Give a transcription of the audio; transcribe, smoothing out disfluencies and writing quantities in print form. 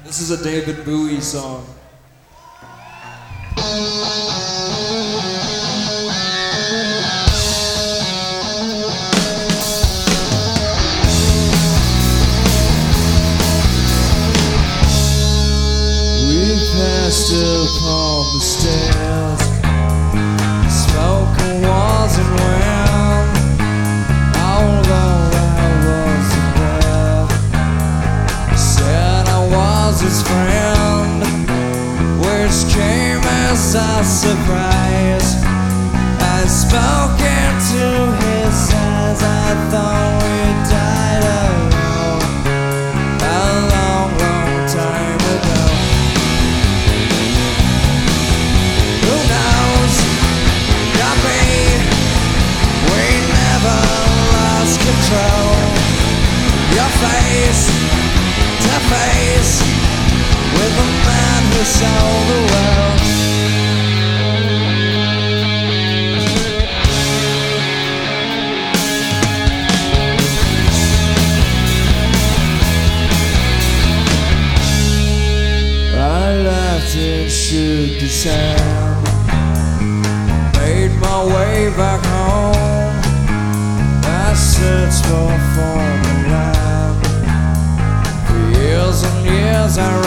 This is a David Bowie song. We passed upon the stairs, smoke and walls and round. Although I wasn't there, said I was his friend, which came as a surprise. I spoke into his eyes. I thought we died alone a long, long time ago. Who knows? Got me. We never lost control. Your face to face with the man who sold the world. I laughed and shook his hand, made my way back home. I searched for foreign land. For years and years I